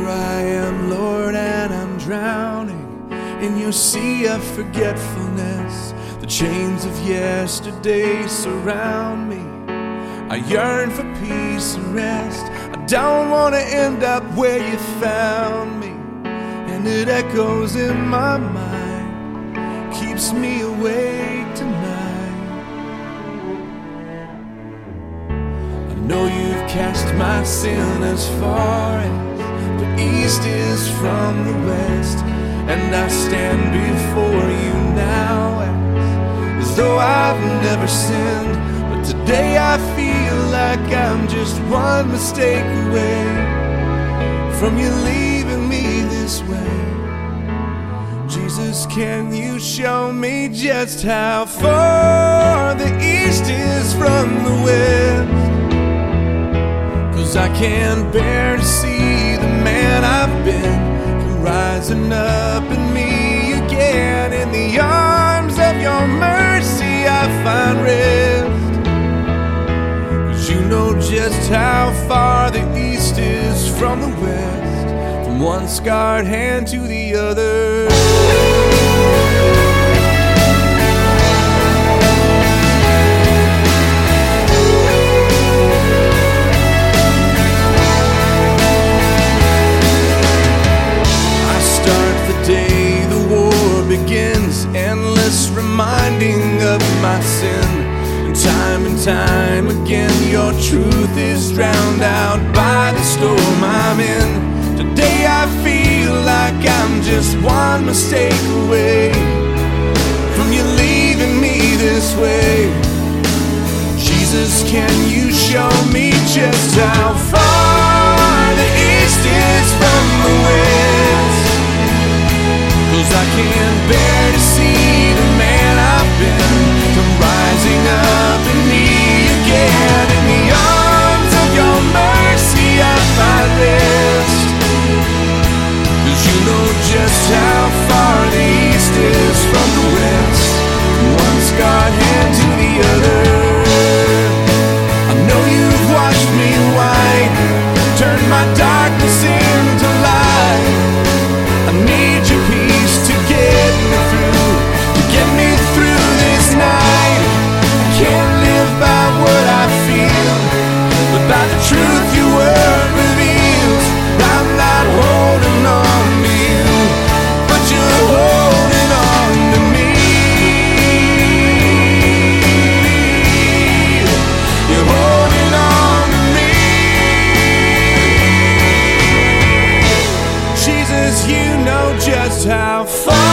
Here I am, Lord, and I'm drowning in your sea of forgetfulness. The chains of yesterday surround me. I yearn for peace and rest. I don't want to end up where you found me. And it echoes in my mind, keeps me awake tonight. I know you've cast my sin as far as the east is from the west, and I stand before you now as though I've never sinned. But today I feel like I'm just one mistake away from you leaving me this way. Jesus, can you show me just how far the east is from the west? 'Cause I can't bear to see the man I've been come rising up in me again. In the arms of your mercy I find rest. 'Cause you know just how far the east is from the west, from one scarred hand to the other. Day the war begins, endless reminding of my sin. And time again your truth is drowned out by the storm I'm in. Today I feel like I'm just one mistake away from you leaving me this way. Jesus, can you show me just how far the east is from the west? 'Cause I can't bear to see the man I've been come rising up in me again. In the arms of your mercy I find rest. 'Cause you know just how far the east is from the west, from one scarred hand to the other. I know you've washed me white, turned my darkness into light. I need your peace to get me through this night. I can't live by what I feel, but by the truth your word reveals. I'm not holding on to you, but you're holding on to me. You're holding on to me. Jesus, you know just how far